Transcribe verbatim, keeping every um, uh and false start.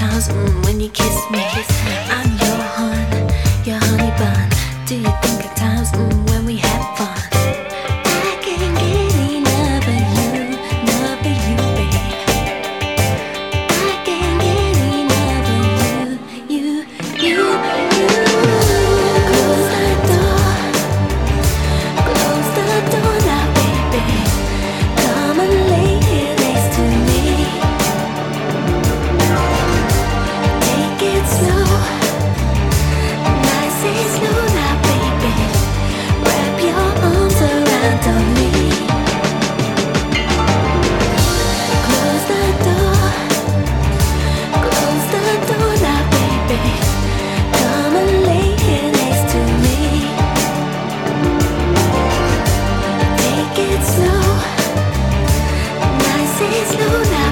times mm, when you kiss me. I'm your hun, your honey bun. Do you think of times mm, when we had fun? I can't get enough of you, enough of you, babe. I can't get enough of you, you, you, you. Close the door, close the door now, baby. Come and lay here next to me. Take it slow, nice and slow now, baby. Wrap your arms around on me. Close the door, close the door now, baby. Come and lay here next to me. Take it slow, nice and slow now.